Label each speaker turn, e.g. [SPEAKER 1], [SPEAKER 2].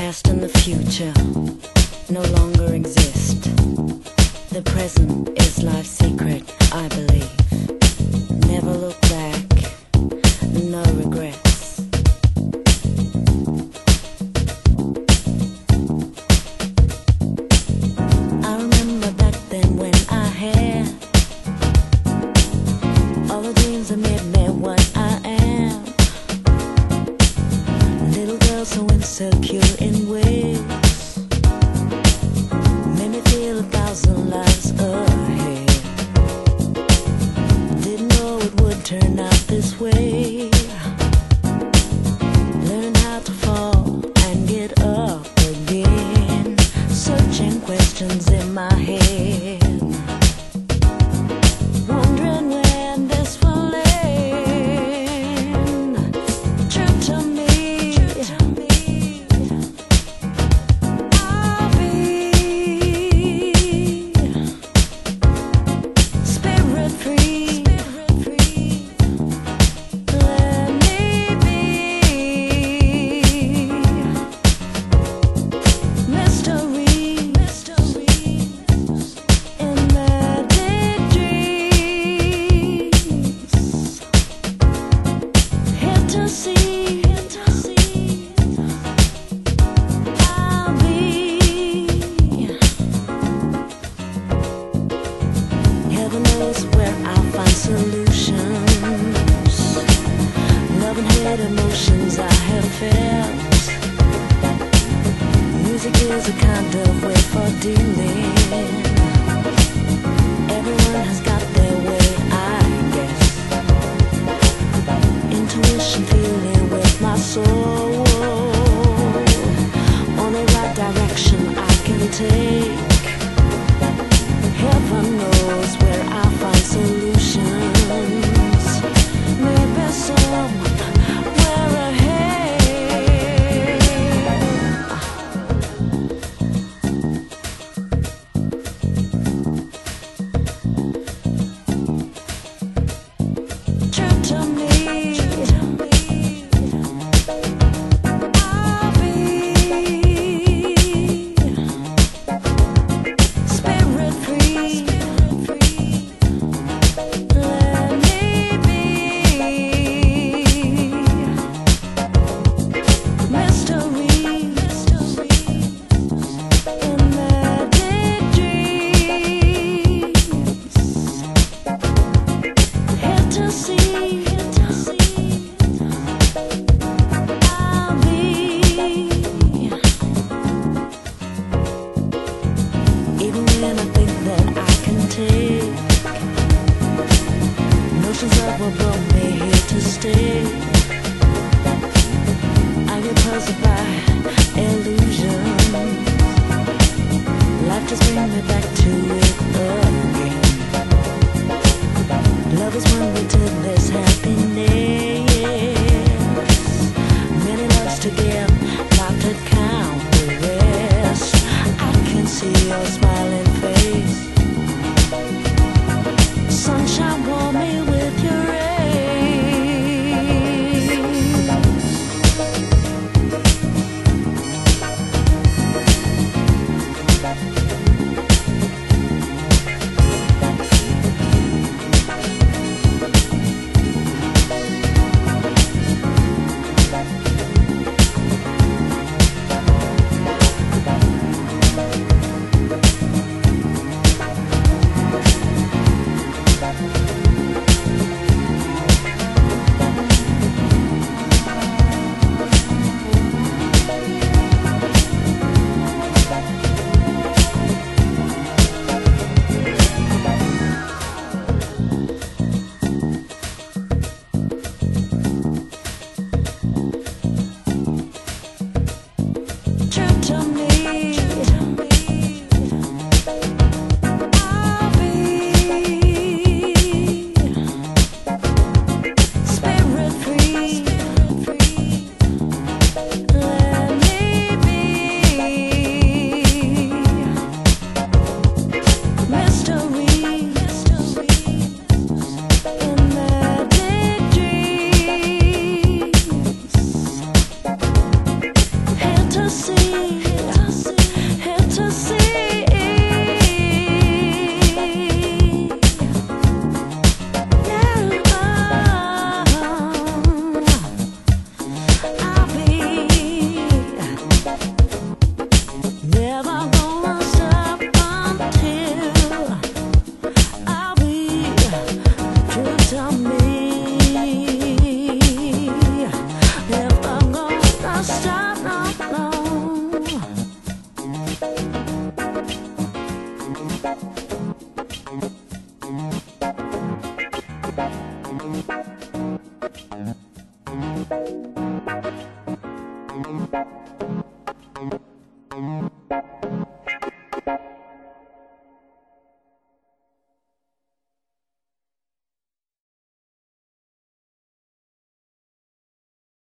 [SPEAKER 1] past and the future no longer exist. The present is life's secret, I believe. Never look back, no regrets. I remember back then when I had all the dreams that made me what I am. Little girl so insecure in ways made me feel 1,000 lives ahead. Didn't know it would turn out this way. Learned how to fall and get up again. Searching questions in my head, wondering when this will end. True to me, I'll be spirit free. Let me be mystery. In magic dreams, here to see, I'll be. Heaven knows where I'll find solutions. Love and hate emotions I have felt. Music is a kind of way for dealing. Everyone has got their way, I guess. Intuition feeling with my soul. Only right direction I can take. Heaven knows where I find solutions.